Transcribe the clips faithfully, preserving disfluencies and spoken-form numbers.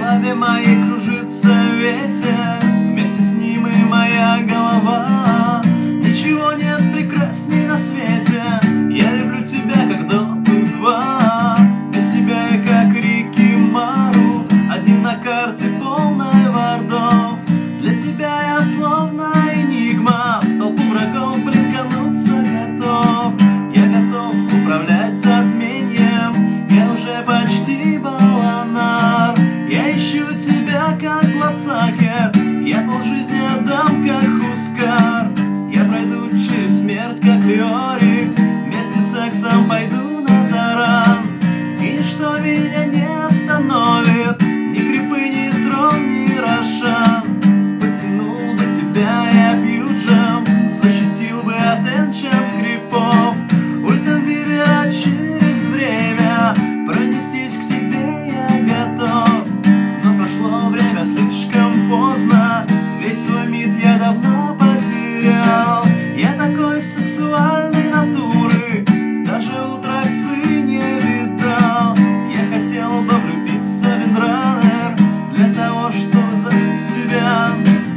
голове моей кружится ветер, вместе с ним и моя голова. Ничего нет прекрасней на свете, я люблю тебя, как доту два. Без тебя я как реки Мару, один на карте полной вордов. Для тебя я словно энигма, в толпу врагов блинкануться готов. Я готов управлять затмением, я уже почти Баланар. Я ищу тебя, как Блацакер, я полжизни отдам, как Хускар. Я пройду через смерть, как Леори, вместе с сексом пойду на таран. И ничто меня не остановит, ни крипы, ни трон, ни Рошан. Потянул бы тебя и абьюджем, защитил бы от энчант крипов. Ультом Вивера через время пронестись к тебе я готов. Но прошло время слишком поздно, весь свой мид я давно потерял. Я такой сексуальной натуры, даже у Траксы не видал. Я хотел бы влюбиться в Виндранер, для того, чтобы за тебя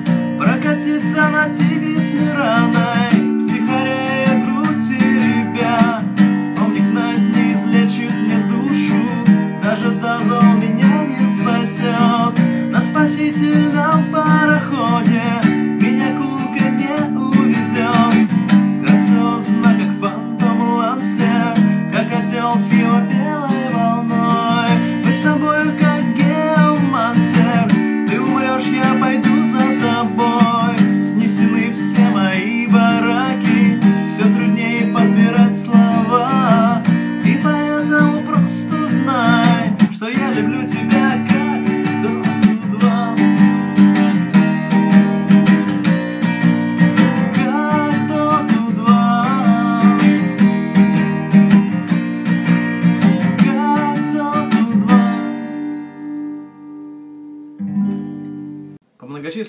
прокатиться на тигре с Мираной, втихаря я грудь и ребя. Помник Найт не излечит мне душу, даже Дазл меня не спасет. На спасительном пароходе меня кулка не увезет. Грациозно, как фантом Лансер, как котел с его белой волной. Мы с тобою как геомансер, ты умрешь, я пойду за тобой. Снесены все мои бараки, все труднее подбирать слова. И поэтому просто знай, что я люблю тебя как доту два. Как доту два. Как доту два. По многочисленным